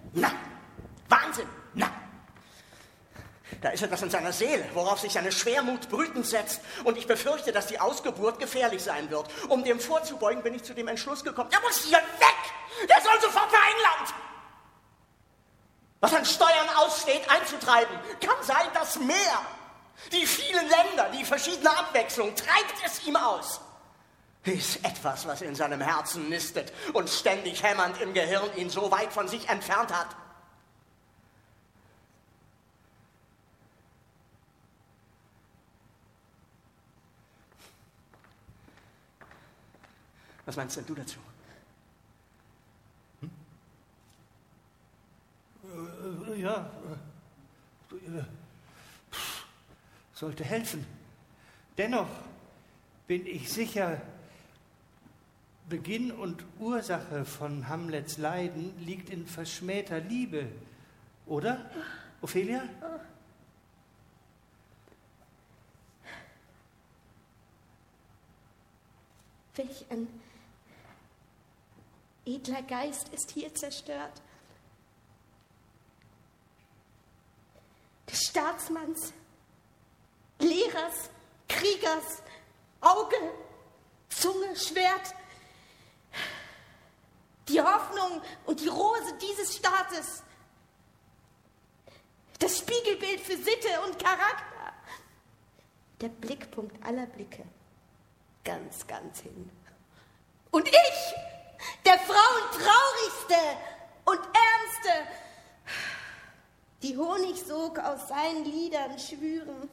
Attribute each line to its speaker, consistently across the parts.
Speaker 1: Na, Wahnsinn, na. Da ist etwas in seiner Seele, worauf sich seine Schwermut brütend setzt. Und ich befürchte, dass die Ausgeburt gefährlich sein wird. Um dem vorzubeugen, bin ich zu dem Entschluss gekommen, der muss hier weg! Der soll sofort nach England! Was an Steuern aussteht, einzutreiben. Kann sein, das Meer, die vielen Länder, die verschiedene Abwechslung, treibt es ihm aus. Ist etwas, was in seinem Herzen nistet und ständig hämmernd im Gehirn ihn so weit von sich entfernt hat. Was meinst denn du dazu?
Speaker 2: Ja, sollte helfen. Dennoch bin ich sicher, Beginn und Ursache von Hamlets Leiden liegt in verschmähter Liebe, oder, Ophelia?
Speaker 3: Welch ein edler Geist ist hier zerstört. Des Staatsmanns, Lehrers, Kriegers, Auge, Zunge, Schwert, die Hoffnung und die Rose dieses Staates, das Spiegelbild für Sitte und Charakter, der Blickpunkt aller Blicke, ganz, ganz hin. Und ich, der Frauen traurigste und ärmste, die Honigsog aus seinen Lidern schwüren.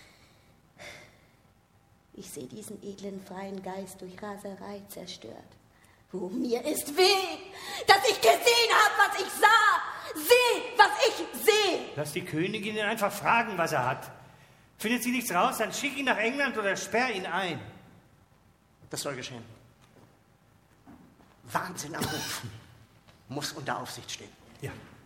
Speaker 3: Ich sehe diesen edlen, freien Geist durch Raserei zerstört. Wo mir ist weh, dass ich gesehen habe, was ich sah. Seh, was ich sehe.
Speaker 2: Lass die Königin ihn einfach fragen, was er hat. Findet sie nichts raus, dann schick ihn nach England oder sperr ihn ein.
Speaker 1: Das soll geschehen. Wahnsinn am Hof muss unter Aufsicht stehen.
Speaker 2: Ja.